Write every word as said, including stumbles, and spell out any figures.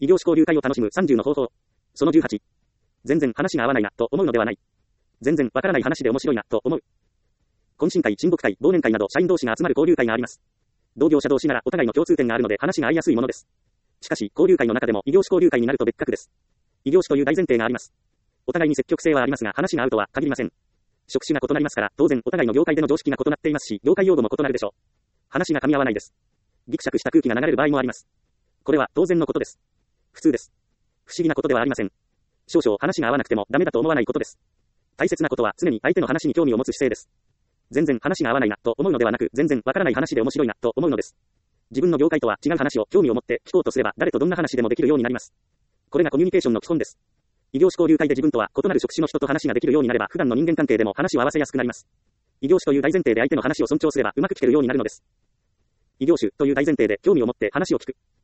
異業種交流会を楽しむさんじゅうの方法。そのじゅうはち。全然話が合わないな、と思うのではない。全然わからない話で面白いな、と思う。懇親会、親睦会、忘年会など社員同士が集まる交流会があります。同業者同士ならお互いの共通点があるので話が合いやすいものです。しかし、交流会の中でも異業種交流会になると別格です。異業種という大前提があります。お互いに積極性はありますが話が合うとは限りません。職種が異なりますから、当然お互いの業界での常識が異なっていますし、業界用語も異なるでしょう。話が噛み合わないです。ギクシャクした空気が流れる場合もあります。これは当然のことです。普通です。不思議なことではありません。少々話が合わなくてもダメだと思わないことです。大切なことは常に相手の話に興味を持つ姿勢です。全然話が合わないなと思うのではなく、全然わからない話で面白いなと思うのです。自分の業界とは違う話を興味を持って聞こうとすれば、誰とどんな話でもできるようになります。これがコミュニケーションの基本です。異業種交流会で自分とは異なる職種の人と話ができるようになれば、普段の人間関係でも話を合わせやすくなります。異業種という大前提で相手の話を尊重すれば、うまく聞けるようになるのです。異業種という大前提で興味を持って話を聞く。